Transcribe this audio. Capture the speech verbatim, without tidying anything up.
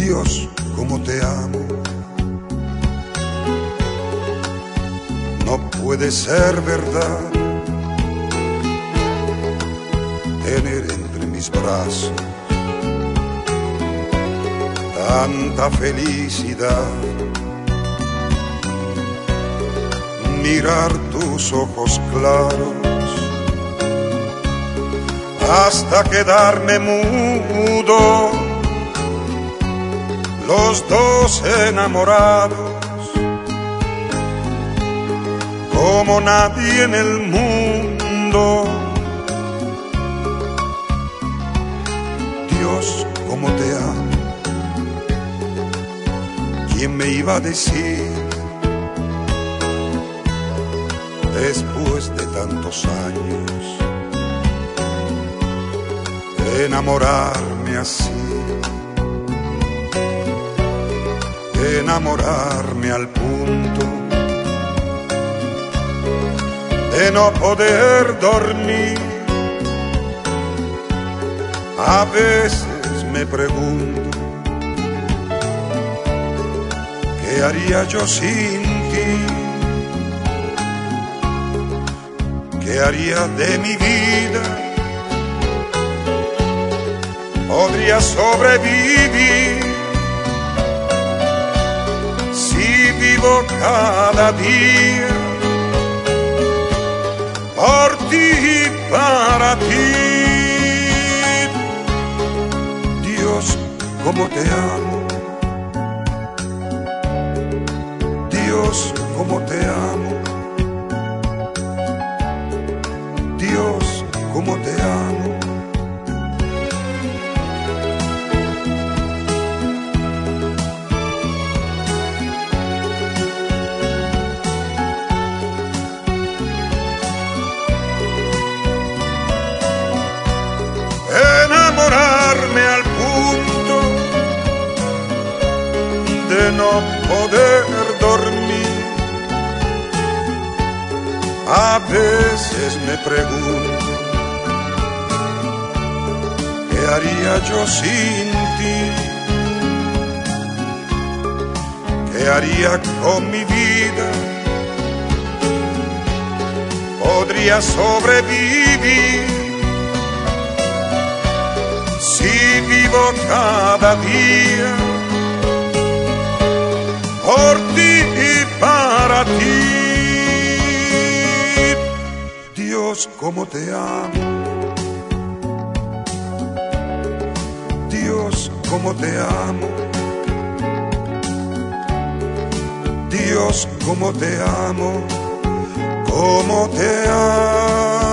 Dios, cómo te amo. No puede ser verdad tener entre mis brazos tanta felicidad. Mirar tus ojos claros hasta quedarme mudo, los dos enamorados como nadie en el mundo. Dios, cómo te amo. ¿Quién me iba a decir después de tantos años enamorarme así? Enamorarme al punto de no poder dormir. A veces me pregunto, ¿qué haría yo sin ti? ¿Qué haría de mi vida? ¿Podría sobrevivir si vivo cada día por ti y para ti? Dios, cómo te amo. Dios, cómo te amo. Dios, cómo te amo. Enamorarme al punto de no poder dormir. A veces me pregunto, ¿qué haría yo sin ti? ¿Qué haría con mi vida? ¿Podría sobrevivir si vivo cada día por ti y para ti? Dios, cómo te amo. Dios, cómo te amo. Dios, cómo te amo. Cómo te amo.